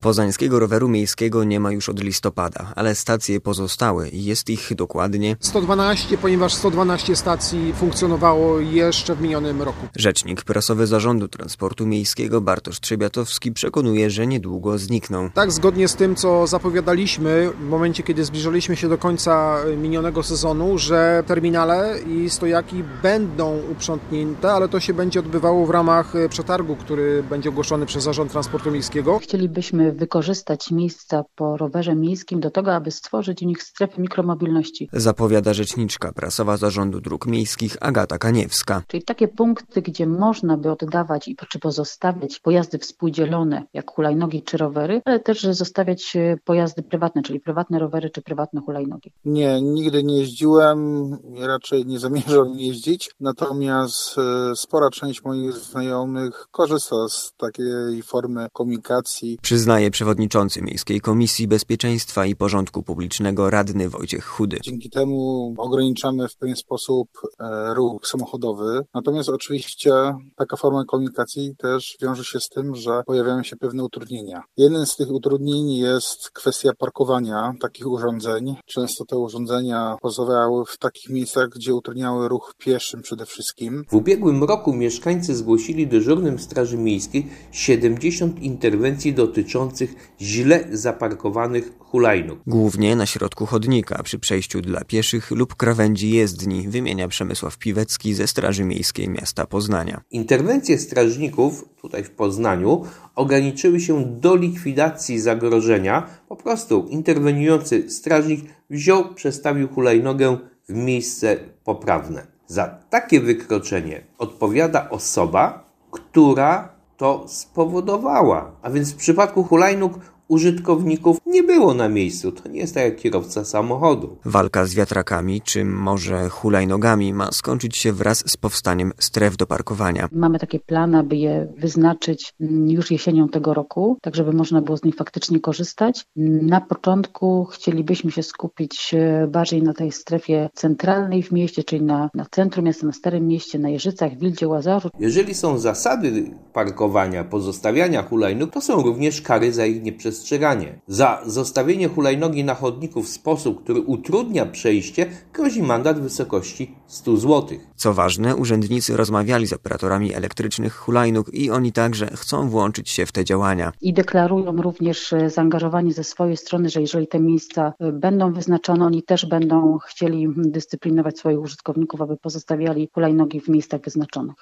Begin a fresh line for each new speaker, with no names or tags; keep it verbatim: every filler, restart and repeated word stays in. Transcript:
Poznańskiego roweru miejskiego nie ma już od listopada, ale stacje pozostały i jest ich dokładnie
sto dwanaście, ponieważ sto dwanaście stacji funkcjonowało jeszcze w minionym roku.
Rzecznik prasowy Zarządu Transportu Miejskiego Bartosz Trzebiatowski przekonuje, że niedługo znikną.
Tak, zgodnie z tym, co zapowiadaliśmy w momencie, kiedy zbliżaliśmy się do końca minionego sezonu, że terminale i stojaki będą uprzątnięte, ale to się będzie odbywało w ramach przetargu, który będzie ogłoszony przez Zarząd Transportu Miejskiego.
Chcielibyśmy wykorzystać miejsca po rowerze miejskim do tego, aby stworzyć w nich strefy mikromobilności.
Zapowiada rzeczniczka prasowa Zarządu Dróg Miejskich Agata Kaniewska.
Czyli takie punkty, gdzie można by oddawać i czy pozostawiać pojazdy współdzielone, jak hulajnogi czy rowery, ale też zostawiać pojazdy prywatne, czyli prywatne rowery czy prywatne hulajnogi.
Nie, nigdy nie jeździłem, raczej nie zamierzam jeździć, natomiast spora część moich znajomych korzysta z takiej formy komunikacji.
Przyznaje przewodniczący Miejskiej Komisji Bezpieczeństwa i Porządku Publicznego radny Wojciech Chudy.
Dzięki temu ograniczamy w pewien sposób ruch samochodowy, natomiast oczywiście taka forma komunikacji też wiąże się z tym, że pojawiają się pewne utrudnienia. Jednym z tych utrudnień jest kwestia parkowania takich urządzeń. Często te urządzenia pozostawały w takich miejscach, gdzie utrudniały ruch pieszym przede wszystkim.
W ubiegłym roku mieszkańcy zgłosili dyżurnym Straży Miejskiej siedemdziesiąt interwencji dotyczących źle zaparkowanych hulajnóg.
Głównie na środku chodnika, przy przejściu dla pieszych lub krawędzi jezdni, wymienia Przemysław Piwecki ze Straży Miejskiej Miasta Poznania.
Interwencje strażników tutaj w Poznaniu ograniczyły się do likwidacji zagrożenia. Po prostu interweniujący strażnik wziął, przestawił hulajnogę w miejsce poprawne. Za takie wykroczenie odpowiada osoba, która to spowodowała. A więc w przypadku hulajnóg użytkowników nie było na miejscu. To nie jest tak jak kierowca samochodu.
Walka z wiatrakami, czy może hulajnogami, ma skończyć się wraz z powstaniem stref do parkowania.
Mamy takie plany, aby je wyznaczyć już jesienią tego roku, tak żeby można było z nich faktycznie korzystać. Na początku chcielibyśmy się skupić bardziej na tej strefie centralnej w mieście, czyli na, na centrum miasta, na Starym Mieście, na Jeżycach, Wildzie, Łazarzu.
Jeżeli są zasady parkowania, pozostawiania hulajnóg, to są również kary za ich nieprzestrzeganie. Za zostawienie hulajnogi na chodniku w sposób, który utrudnia przejście, grozi mandat w wysokości stu złotych.
Co ważne, urzędnicy rozmawiali z operatorami elektrycznych hulajnóg i oni także chcą włączyć się w te działania.
I deklarują również zaangażowanie ze swojej strony, że jeżeli te miejsca będą wyznaczone, oni też będą chcieli dyscyplinować swoich użytkowników, aby pozostawiali hulajnogi w miejscach wyznaczonych.